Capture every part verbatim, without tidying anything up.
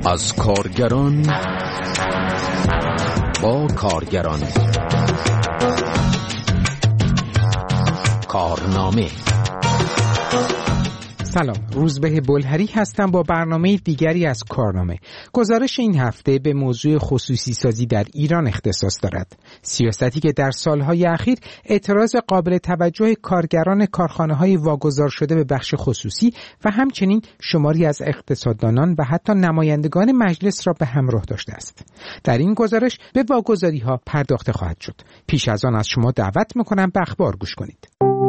از کارگران با کارگران. کارنامه. سلام، روزبه بلهری هستم با برنامه دیگری از کارنامه. گزارش این هفته به موضوع خصوصی سازی در ایران اختصاص دارد. سیاستی که در سالهای اخیر اعتراض قابل توجه کارگران کارخانه‌های واگذار شده به بخش خصوصی و همچنین شماری از اقتصاددانان و حتی نمایندگان مجلس را به همراه داشته است. در این گزارش به واگذاری‌ها پرداخته خواهد شد. پیش از آن از شما دعوت می‌کنم به اخبار گوش کنید.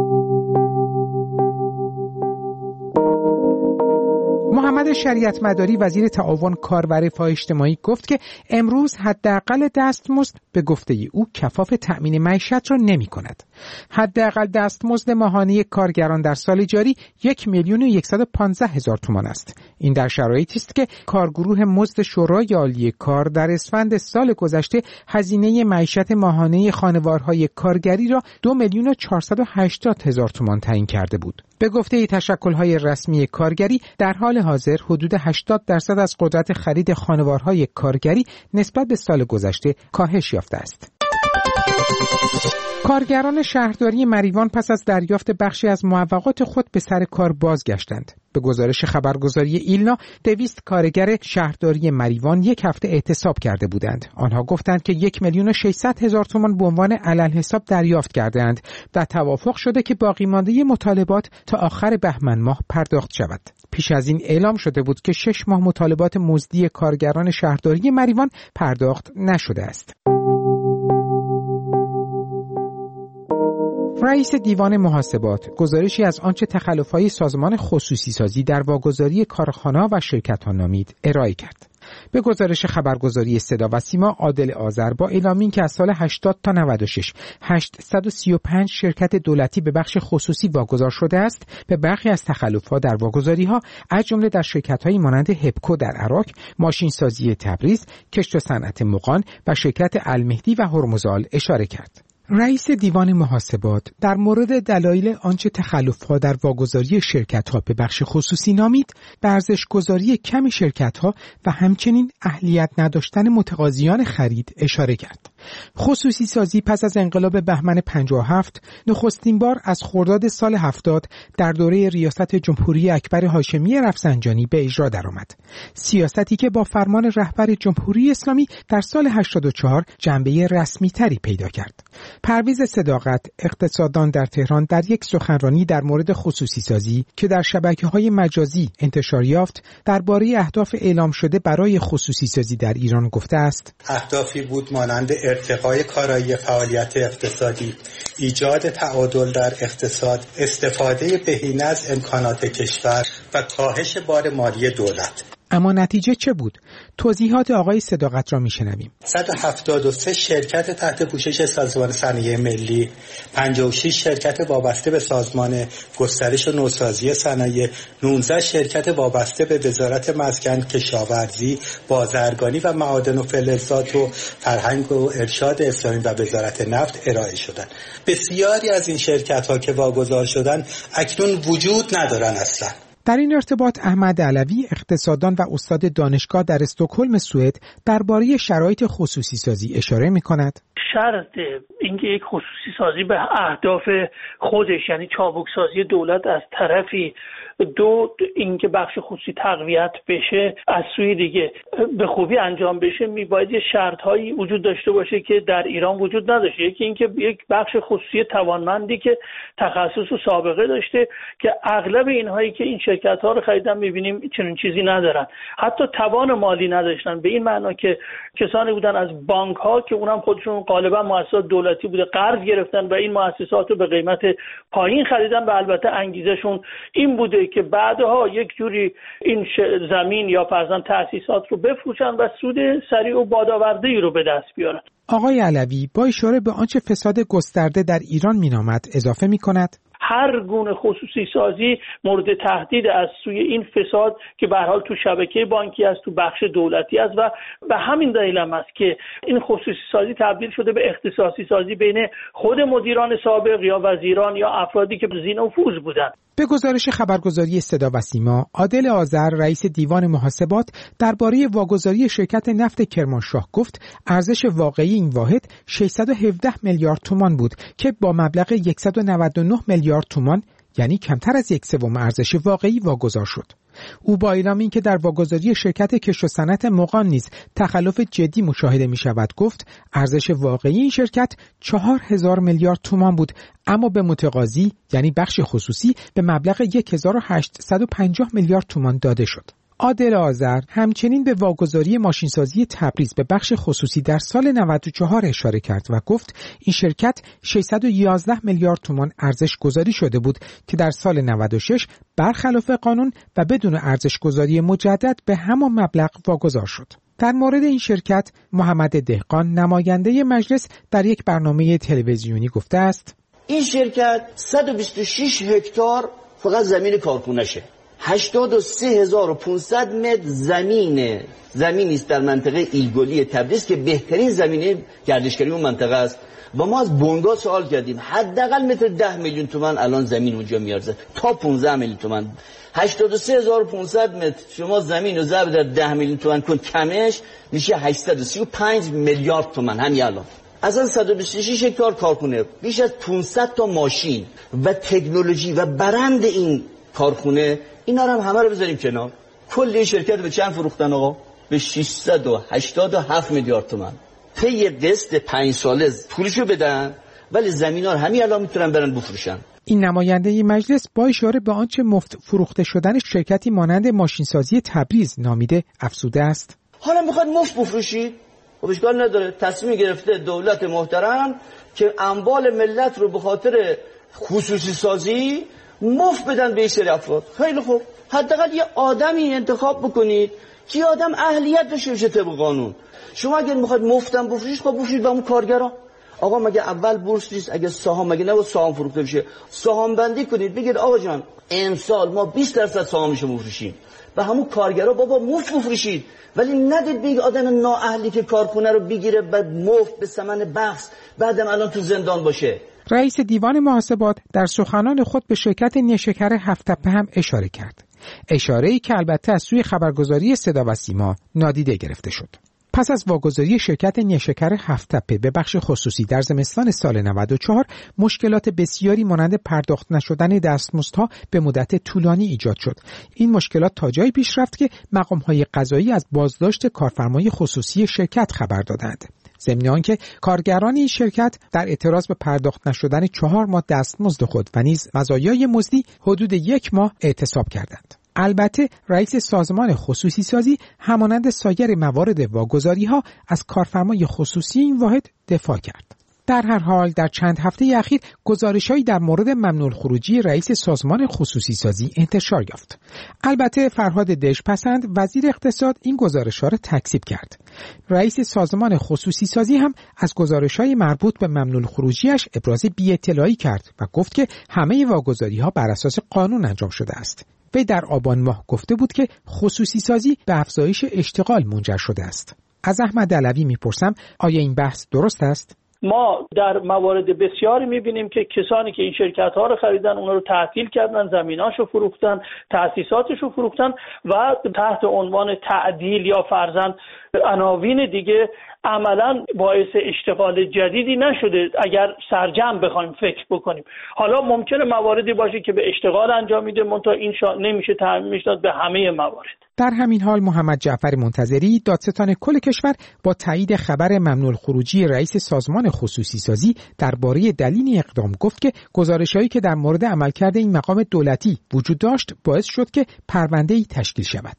محمد شریعت مداری وزیر تعاون کار و رفاه اجتماعی گفت که امروز حداقل دستمزد به گفته او کفاف تأمین معیشت را نمی کند. حداقل دستمزد ماهانه کارگران در سال جاری یک میلیون و صد و پانزده هزار تومان است. این در شرایطی است که کارگروه مزد شورای عالی کار در اسفند سال گذشته هزینه معیشت ماهانه خانوارهای کارگری را دو میلیون و چهارصد و هشتاد هزار تومان تعیین کرده بود. به گفته تشکل‌های رسمی کارگری در حال حاضر حدود هشتاد درصد از قدرت خرید خانوارهای کارگری نسبت به سال گذشته کاهش یافته است. کارگران شهرداری مریوان پس از دریافت بخشی از معوقات خود به سر کار بازگشتند. به گزارش خبرگزاری ایلنا، دویست کارگر شهرداری مریوان یک هفته اعتصاب کرده بودند. آنها گفتند که یک میلیون و ششصد هزار تومان به عنوان عللحساب دریافت کردند و توافق شده که باقی مانده مطالبات تا آخر بهمن ماه پرداخت شود. پیش از این اعلام شده بود که شش ماه مطالبات مزدی کارگران شهرداری مریوان پرداخت نشده است. رئیس دیوان محاسبات گزارشی از آنچه تخلف‌های سازمان خصوصی سازی در واگذاری کارخانه‌ها و شرکت‌ها نامید ارائه کرد. به گزارش خبرگزاری صدا و سیما، عادل آذر با اعلام این که از سال هشتاد تا نود و شش هشتصد و سی و پنج شرکت دولتی به بخش خصوصی واگذار شده است، به برخی از تخلف‌ها در واگذاری‌ها از جمله در شرکت‌هایی مانند هپکو در عراق، ماشین سازی تبریز، کشت و صنعت مغان و شرکت المهدی و هرمزال اشاره کرد. رئیس دیوان محاسبات در مورد دلایل آنچه تخلف‌ها در واگذاری شرکت‌ها به بخش خصوصی نامید، به ارزش‌گذاری کم شرکت‌ها و همچنین اهلیت نداشتن متقاضیان خرید اشاره کرد. خصوصی سازی پس از انقلاب بهمن پنجاه و هفت نخستین بار از خرداد سال هفتاد در دوره ریاست جمهوری اکبر هاشمی رفسنجانی به اجرا درآمد. سیاستی که با فرمان رهبر جمهوری اسلامی در سال هشتاد و چهار جنبه رسمی تری پیدا کرد. پرویز صداقت، اقتصاددان در تهران، در یک سخنرانی در مورد خصوصی سازی که در شبکه‌های مجازی انتشار یافت، درباره اهداف اعلام شده برای خصوصی سازی در ایران گفته است: اهدافی بود مانند ارتقای کارایی فعالیت اقتصادی، ایجاد تعادل در اقتصاد، استفاده بهینه از امکانات کشور و کاهش بار مالی دولت. اما نتیجه چه بود؟ توضیحات آقای صداقت را میشنویم. صد و هفتاد و سه شرکت تحت پوشش سازمان صنایع ملی، پنجاه و شش شرکت وابسته به سازمان گسترش و نوسازی صنایع، نوزده شرکت وابسته به وزارت مسکن، کشاورزی، بازرگانی و معادن و فلزات و فرهنگ و ارشاد اسلامی و وزارت نفت ارائه شدند. بسیاری از این شرکت‌ها که واگذار شدند اکنون وجود ندارند اصلا. در این ارتباط احمد علوی، اقتصاددان و استاد دانشگاه در استکهلم سوئد، درباره شرایط خصوصی سازی اشاره می‌کند. شرط اینکه یک خصوصی سازی به اهداف خودش، یعنی چابک سازی دولت از طرفی، دو اینکه بخش خصوصی تقویت بشه از سوی دیگه به خوبی انجام بشه، میباید یه شرط‌هایی وجود داشته باشه که در ایران وجود نداشته. یکی اینکه یک بخش خصوصی توانمندی که تخصص و سابقه داشته، که اغلب اینهایی که این شرکت‌ها رو خریدن می‌بینیم چنین چیزی ندارن، حتی توان مالی نداشتن، به این معنا که کسانی بودن از بانک‌ها که اونم خودشون غالبا مؤسسات دولتی بوده قرض گرفتن و این مؤسسات رو به قیمت پایین خریدن و البته انگیزشون این بوده که بعدها یک جوری این زمین یا فرضاً تأسیسات رو بفروشن و سود سریع و بادآورده‌ای رو به دست بیارن. آقای علوی با اشاره به آنچه فساد گسترده در ایران مینامد اضافه می‌کند: هر گونه خصوصی سازی مورد تهدید از سوی این فساد که به هر حال تو شبکه بانکی است، تو بخش دولتی است و به همین دلیل هم است که این خصوصی سازی تبدیل شده به اختصاصی سازی بین خود مدیران سابق یا وزیران یا افرادی که ذی نفوذ بودند. به گزارش خبرگزاری صدا و سیما، عادل آذر رئیس دیوان محاسبات درباره واگذاری شرکت نفت کرمانشاه گفت ارزش واقعی این واحد ششصد و هفده میلیارد تومان بود که با مبلغ صد و نود و نه میلیارد تومان یعنی کمتر از یک سوم ارزش واقعی واگذار شد. او با اعلام اینکه در واگذاری شرکت کشت و صنعت مغان نیز تخلف جدی مشاهده می شود گفت ارزش واقعی این شرکت چهار هزار میلیارد تومان بود، اما به متقاضی یعنی بخش خصوصی به مبلغ هزار و هشتصد و پنجاه میلیارد تومان داده شد. عادل آذر همچنین به واگذاری ماشینسازی تبریز به بخش خصوصی در سال نود و چهار اشاره کرد و گفت این شرکت ششصد و یازده میلیارد تومان ارزش گذاری شده بود که در سال نود و شش برخلاف قانون و بدون ارزش گذاری مجدد به همان مبلغ واگذار شد. در مورد این شرکت محمد دهقان نماینده مجلس در یک برنامه تلویزیونی گفته است این شرکت صد و بیست و شش هکتار فقط زمین کارخونه‌شه، هشتاد و سه هزار و پانصد متر زمین زمینی است در منطقه ایلگولی تبریز که بهترین زمینه گردشگری اون منطقه است و ما از بنگاه سوال کردیم حداقل متر ده میلیون تومان الان زمین اونجا میارزه تا پانزده میلیون تومان. هشتاد و سه هزار و پانصد متر شما زمین رو ضرب در ده میلیون تومان کن کمش میشه هشتصد و سی و پنج میلیارد تومان. همین الان اصلا صد و بیست و شش هکتار کارخونه، بیش از پانصد تا ماشین و تکنولوژی و برند این کارخونه، اینا رو هم همه رو بذاریم کنار. کل شرکت به چند فروختن آقا؟ به ششصد و هشتاد و هفت میلیارد تومان. طی قسط پنج ساله پولشو بدن ولی زمینا رو همین الان میتونن برن بفروشن. این نماینده مجلس با اشاره به آنچه مفت فروخته شدن شرکتی مانند ماشینسازی تبریز نامیده افزوده است حالا میخواد مفت بفروشید؟ خب اشکال نداره، تصمیم گرفته دولت محترم که اموال ملت رو به خاطر خصوصی سازی مفت بدن به این سری افراد. خیلی خوب، حداقل یه آدمی انتخاب بکنید که آدم اهلیت داشته باشه طبق قانون. شما اگر میخواید مفتم بفروشید خب بفروشید به اون کارگرا. آقا مگه اول بورس نیست؟ اگه سهام مگه نباید سهام فروخته بشه؟ سهام بندی کنید، بگید آقا جان امسال ما بیست درصد سهامشو بفروشیم و همون کارگرا بابا مفت بفروشید، ولی ندید به آدم نااهلی که کارخونه رو بگیره به مفت به ثمن بخس بعدم الان تو زندان باشه. رئیس دیوان محاسبات در سخنان خود به شرکت نیشکر هفت‌تپه هم اشاره کرد. اشاره‌ای که البته از سوی خبرگزاری صدا و سیما نادیده گرفته شد. پس از واگذاری شرکت نیشکر هفت‌تپه به بخش خصوصی در زمستان سال نود و چهار، مشکلات بسیاری مانند پرداخت نشدن دستمزدها به مدت طولانی ایجاد شد. این مشکلات تا جایی پیش رفت که مقام‌های قضایی از بازداشت کارفرمای خصوصی شرکت خبر دادند. ضمن آنکه کارگران این شرکت در اعتراض به پرداخت نشدن چهار ماه دستمزد خود و نیز مزایای مزدی حدود یک ماه اعتصاب کردند. البته رئیس سازمان خصوصی سازی همانند سایر موارد واگذاری‌ها از کارفرمای خصوصی این واحد دفاع کرد. در هر حال در چند هفته اخیر گزارش‌هایی در مورد ممنوع الخروجی رئیس سازمان خصوصی سازی انتشار یافت. البته فرهاد دژپسند وزیر اقتصاد این گزارش‌ها را تکذیب کرد. رئیس سازمان خصوصی سازی هم از گزارش‌های مربوط به ممنوع الخروجی‌اش ابراز بی‌اطلاعی کرد و گفت که همه واگذاری‌ها بر اساس قانون انجام شده است. وی در آبان ماه گفته بود که خصوصی سازی به افزایش اشتغال منجر شده است. از احمد علوی میپرسم آیا این بحث درست است؟ ما در موارد بسیاری میبینیم که کسانی که این شرکت ها رو خریدن اونا رو تعطیل کردن، زمیناشو فروختن، تأسیساتشو فروختن و تحت عنوان تعدیل یا فرضاً عناوین دیگه عملاً باعث اشتغال جدیدی نشده اگر سرجم بخوایم فکر بکنیم. حالا ممکنه مواردی باشه که به اشتغال انجام میده، منتها این شا... نمیشه تعمیمش داد به همه موارد. در همین حال محمد جعفر منتظری دادستان کل کشور با تایید خبر ممنوع الخروجی رئیس سازمان خصوصی سازی درباره دلیل اقدام گفت که گزارش‌هایی که در مورد عملکرد این مقام دولتی وجود داشت باعث شد که پرونده‌ای تشکیل شود.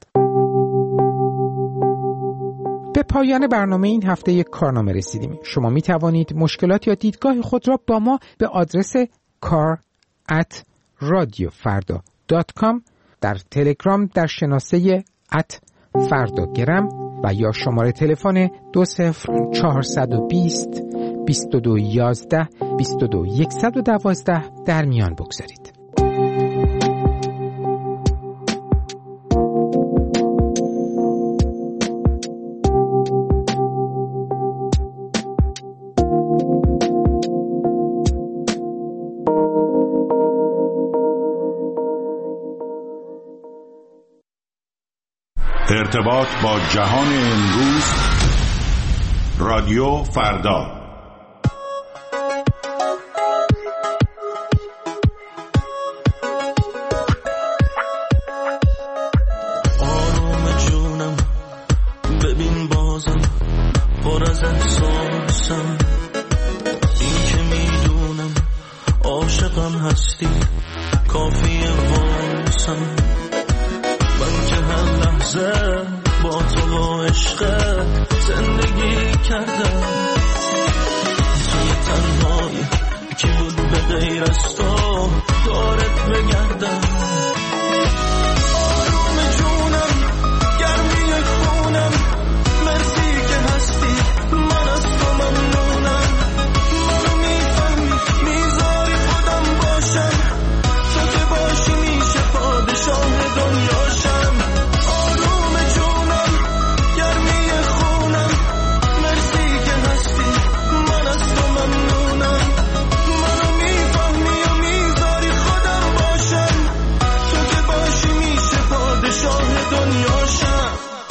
به پایان برنامه این هفته کارنامه رسیدیم. شما می توانید مشکلات یا دیدگاه خود را با ما به آدرس کار ات رادیو فردا دات کام در تلگرام در شناسه ات فرداگرم و یا شماره تلفن دو صفر چهارصد و بیست بیست و دو یازده بیست و دو صد و دوازده در میان بگذارید. ارتباط با جهان امروز، رادیو فردا. آروم جونم ببین بازم پر از احساسم، این که میدونم عاشقم هستی کافیه واسم. من که هر لحظه با تو و عشقت زندگی کردم، توی تنهایی کی بود به غیر از تو دارت بگردم. آروم جونم گرمی خونم، مرسی که هستی من از تو ممنونم. منو میفهمی میذاری خودم باشم، تو که باشی میشه پادشاه دنیاشم. آروم جونم گرمی خونم، مرسی که هستی من از تو ممنونم. منو میفهمی و میذاری خودم باشم، تو که باشی میشه پادشاه دنیاشم.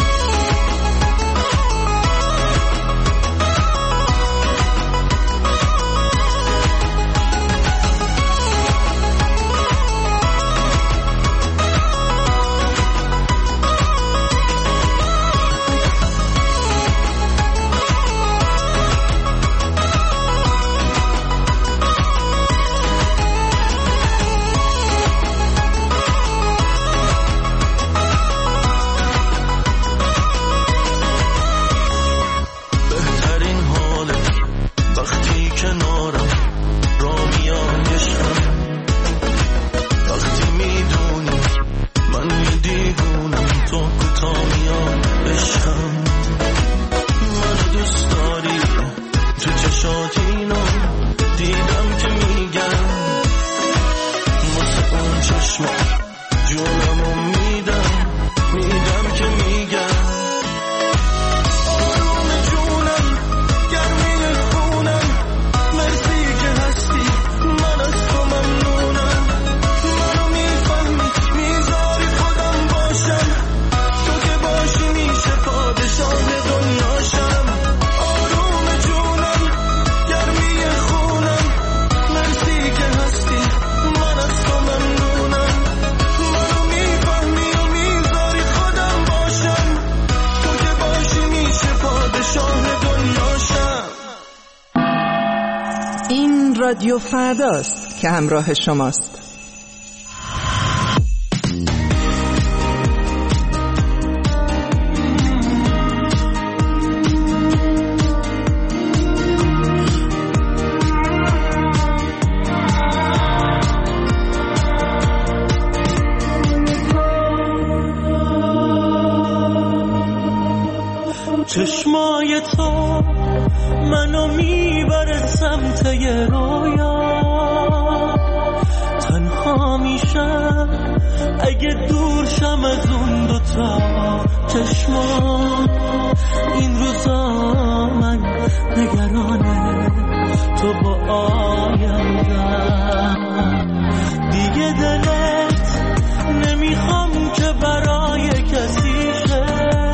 رادیو فرداست که همراه شماست. چشمای تو منو میبره سمت یه رویا، تنها میشم اگه دور شم از اون دوتا چشما. این روزا من نگرانه تو با آیندم، دیگه دلت نمیخوام که برای کسی شه.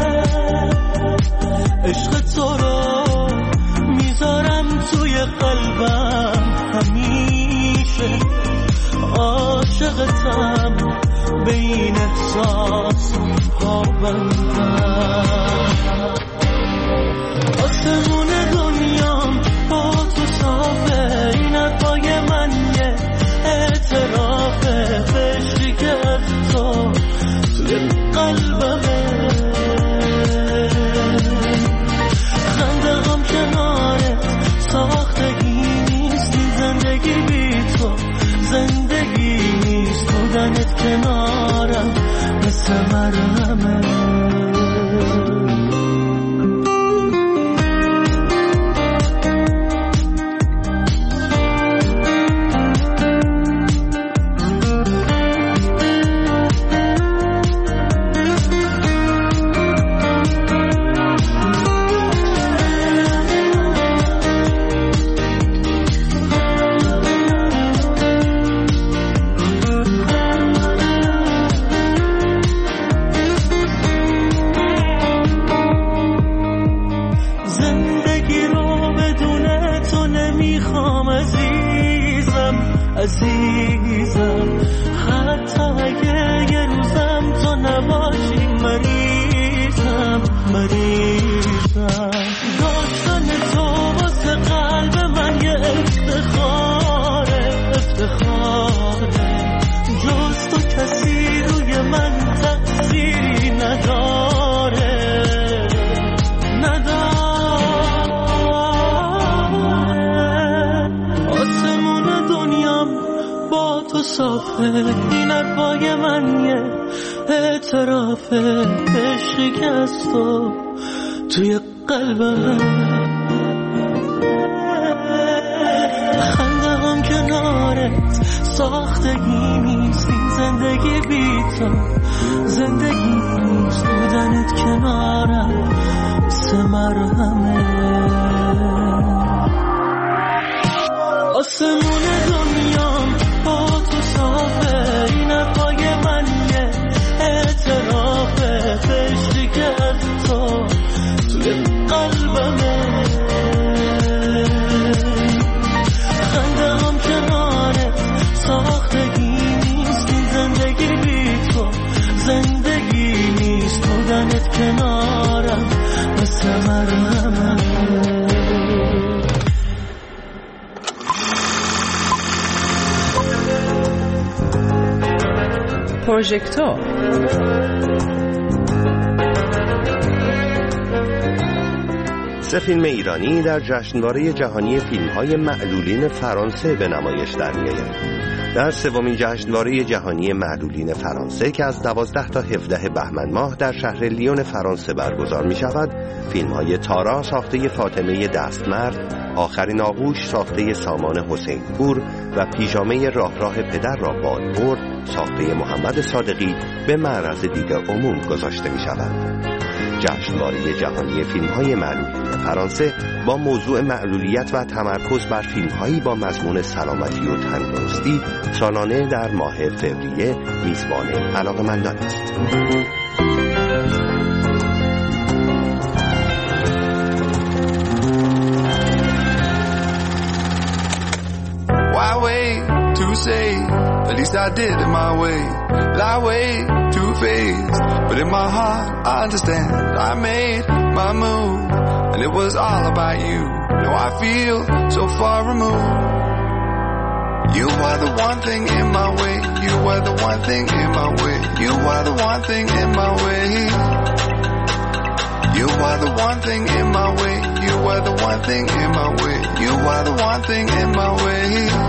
عشق تو رو میذارم توی قلبم همیشه، عاشقتم به این احساس پابندم. آسمون دنیام با تو صافه، این حرفای من یه اعترافه، عشقی که از تو توی قلبمه. خندقم کنارت ساختگی نیست، این زندگی بی تو زندگی نیست. بودنت کنارم مثل مرهمه. صافه، این حرفای من یه اعترافه، عشقی که از تو توی قلبمه، خنده هم کنارت ساختگی نیست، این زندگی بی تو زندگی نیست، بودنت کنارم سه مرهمه. آسمون دنیام با تو صافه، این حرفای من یه اعترافه، عشقی که از تو توی قلبمه، خنده هم کنارت ساختگی نیست، این زندگی بی تو زندگی نیست، بودنت کنارم مثل مرهمه. پروژکتور سه فیلم ایرانی در جشنواره جهانی فیلم‌های معلولین فرانسه به نمایش در می‌آید. در سومین جشنواره جهانی معلولین فرانسه که از دوازده تا هفده بهمن ماه در شهر لیون فرانسه برگزار می‌شود، فیلم‌های تارا ساخته فاطمه دستمرد، آخرین آغوش ساخته سامان حسین پور و پیژامه راه راه پدر را باد برد ساخته محمد صادقی به معرض دید عموم گذاشته می‌شود. جشنواره جهانی فیلم‌های معلولین فرانسه با موضوع معلولیت و تمرکز بر فیلم‌هایی با مضمون سلامتی و تندرستی سالانه در ماه فوریه میزبان علاقه‌مندان است. Why wait to say, at least I did it my way. Lie way too faced, but in my heart I understand. I made my move, and it was all about you. Now I feel so far removed. You are the one thing in my way. You are the one thing in my way. You are the one thing in my way. You are the one thing in my way. You are the one thing in my way. You are the one thing in my way.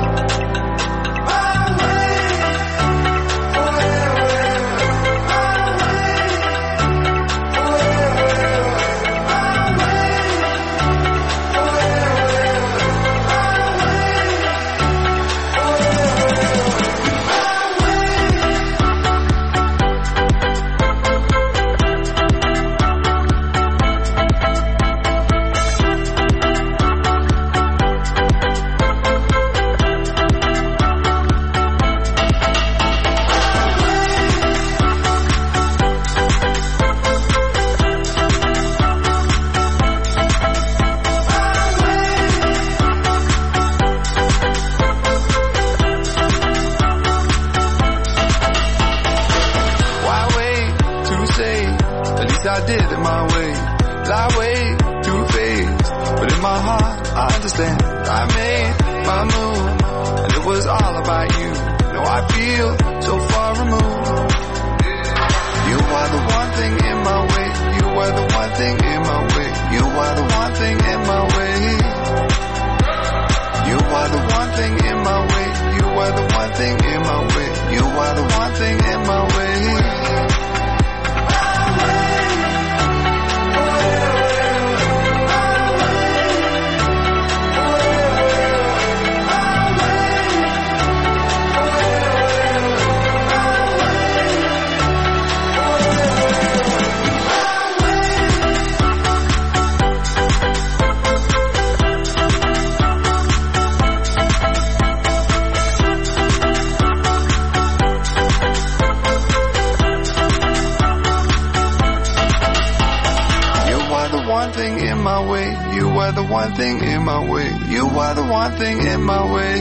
I did it my way, lie way too faced, but in my heart I understand. I made my move, and it was all about you. Now I feel so far removed. You are the one thing in my way. You are the one thing in my way. You are the one thing in my way. You are the one thing in my way. You are the one thing in my way. You are the one thing in my way. One thing in my way, you are the one thing in my way. You are the one thing in my way.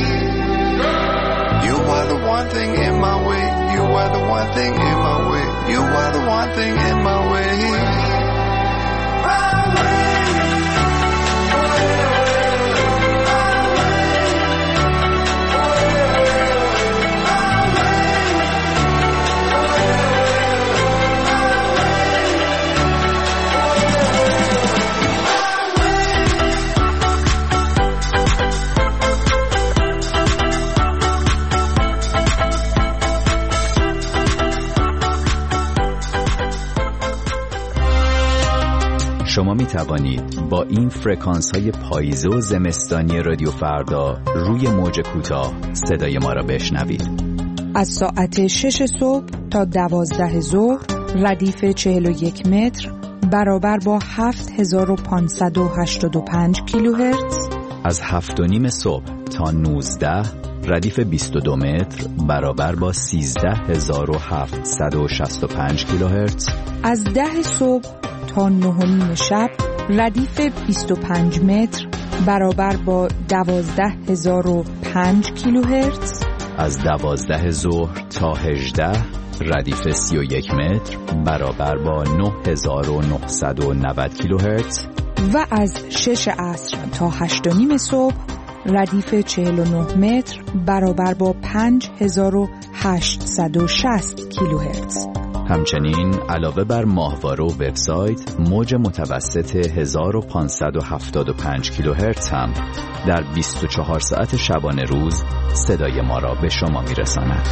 You are the one thing in my way. You are the one thing in my way. You are the one thing in my way. شما می توانید با این فرکانس های پاییزه و زمستانی رادیو فردا روی موج کوتاه صدای ما را بشنوید. از ساعت شش صبح تا دوازده ظهر ردیف چهل و یک متر برابر با هفت هزار و پانصد و هشتاد و پنج کیلوهرتز. از هفت و نیم صبح تا نوزده ردیف بیست و دو متر برابر با سیزده هزار و هفتصد و شصت و پنج کیلوهرتز. از ده صبح تا نه و نیم شب ردیف بیست و پنج متر برابر با دوازده هزار و پنج کیلوهرتز. از دوازده ظهر تا هجده ردیف سی و یک متر برابر با نه هزار و نهصد و نود کیلوهرتز. و از شش عصر تا هشت و نیم صبح ردیف چهل و نه متر برابر با پنج هزار و هشتصد و شصت کیلوهرتز. همچنین علاوه بر ماهواره و وبسایت، موج متوسط هزار و پانصد و هفتاد و پنج کیلوهرتز هم در بیست و چهار ساعت شبانه روز صدای ما را به شما میرساند.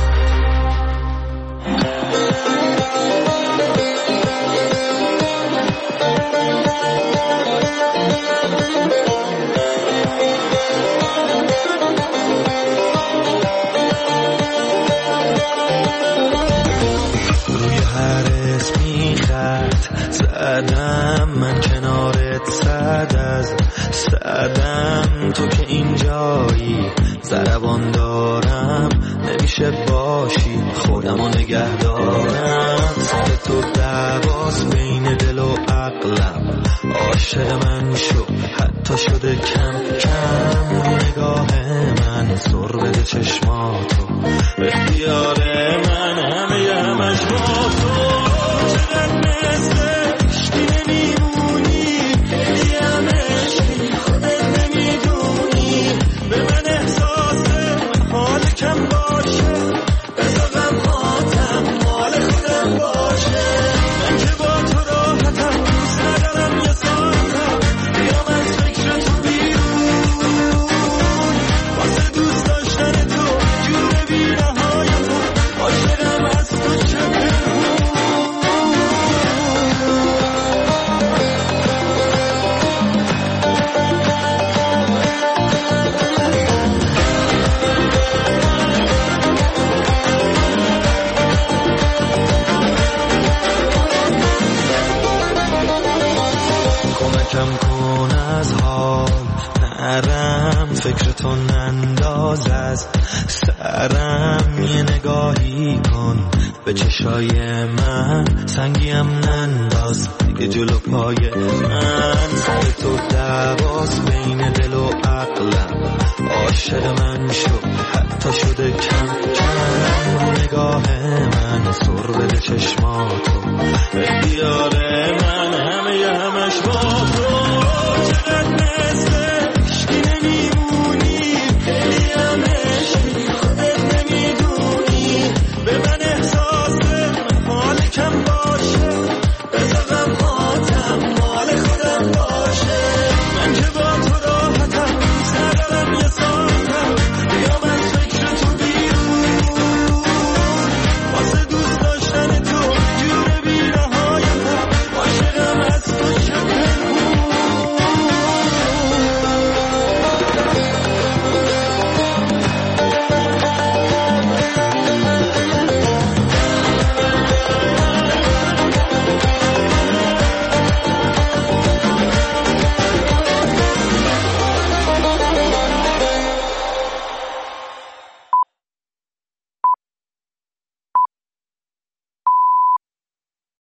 زدم من کنارت صد از صدم، تو که اینجایی ضربان دارم نمیشه باشی خودمو نگه دارم. سر تو دعواس بین دل و عقلم، عاشق من شو حتی شده کم کم. نگاه من سر بده چشماتو اختیار من همه همش با تو. چقدر مثل عشقی نمیمونی همشی خودت نمیدونی، به من احساس حال کم باشه بذارم خاطم مال خودم باشه. من که با تو راحتم دوست ندارم یه ساعتم بیام از فکر تو بیرون، واسه دوست داشتن تو جور بی نهایتم عاشقم از تو چه کم کن از حال نرم، فکر تو ننداز از سرم. یه نگاهی کن به چشای من، سنگیم ننداز دیگه جلو پای من. سر تو دعواس بین دل و عقلم، عاشق من شو حتی شده کم کم. نگاه من سر بده چشماتو